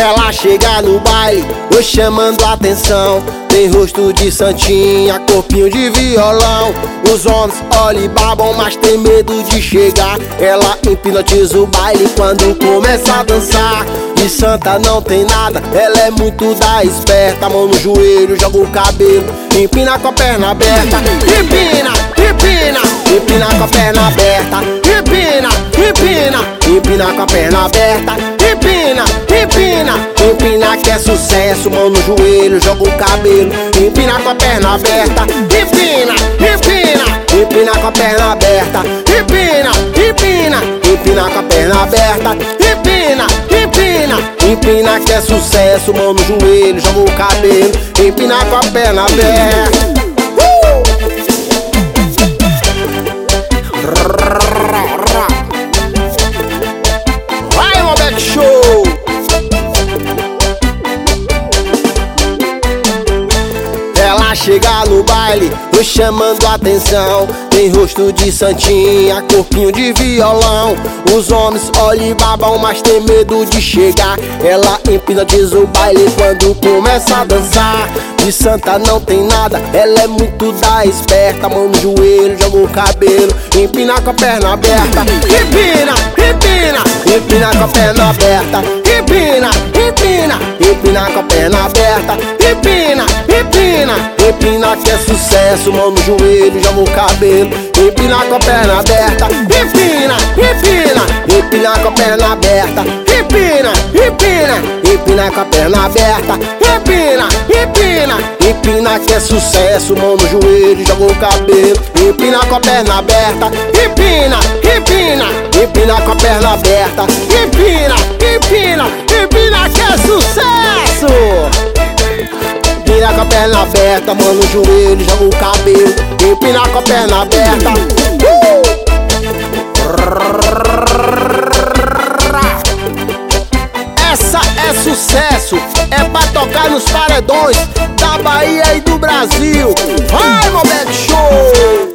Ela chega no baile, oi chamando a atenção. Tem rosto de santinha, corpinho de violão. Os homens olham e babam, mas tem medo de chegar. Ela hipnotiza o baile quando começa a dançar. De santa não tem nada, ela é muito da esperta. Mão no joelho, joga o cabelo, empina com a perna aberta. Empina, empina, empina com a perna aberta. Empina, empina, empina com a perna aberta. Empina, empina, empina que é sucesso. Mão no joelho, joga o cabelo, empina com a perna aberta. Empina, empina, empina com a perna aberta. Empina, empina, empina com a perna aberta. Empina, empina, empina que é sucesso. Mão no joelho, joga o cabelo, empina com a perna aberta. Vai, Moleque Show! Ela chega no baile, oi chamando a atenção. Tem rosto de santinha, corpinho de violão. Os homens olham e babam, mas tem medo de chegar. Ela hipnotiza o baile quando começa a dançar. De santa não tem nada, ela é muito da esperta. Mão no joelho, joga o cabelo, empina com a perna aberta. Empina, empina, empina com a perna aberta. Empina, empina, empina com a perna aberta. Empina, empina, empina que é sucesso. Mão no joelho, joga o cabelo, empina com a perna aberta. Empina, empina, empina com a perna aberta. Empina, empina, empina com a perna aberta. Empina, empina, empina que é sucesso. Mão no joelho, joga o cabelo, empina com a perna aberta. Empina, empina, empina com a perna aberta. Empina, empina, empina que é sucesso. Empina com a perna aberta, mão no joelho, joga o cabelo, empina com a perna aberta. Essa é sucesso, é pra tocar nos paredões da Bahia e do Brasil. Vai, Moleque Show!